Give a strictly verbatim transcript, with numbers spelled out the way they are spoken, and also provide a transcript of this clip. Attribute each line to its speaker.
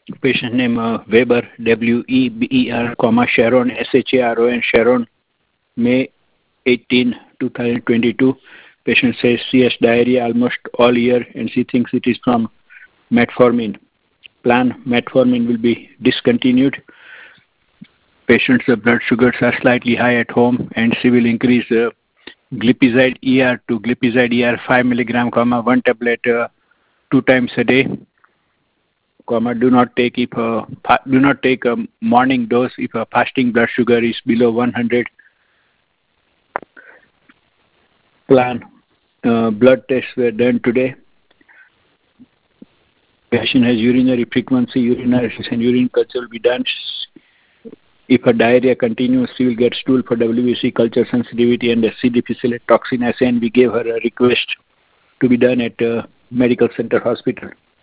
Speaker 1: Patient name uh, Weber, W E B E R, comma, Sharon, S H A R O N, Sharon, May eighteenth, twenty twenty-two. Patient says she has diarrhea almost all year and she thinks it is from metformin. Plan metformin will be discontinued. Patient's uh, blood sugars are slightly high at home and she will increase uh, glipizide E R to glipizide E R five milligram, comma, one tablet uh, two times a day, comma, do not take if a, do not take a morning dose if a fasting blood sugar is below one hundred. Plan uh, blood tests were done today. Patient has urinary frequency, urinalysis and urine culture will be done. If her diarrhea continues, she will get stool for W B C culture sensitivity and a C. difficile toxin assay, and we gave her a request to be done at uh, Medical Center Hospital.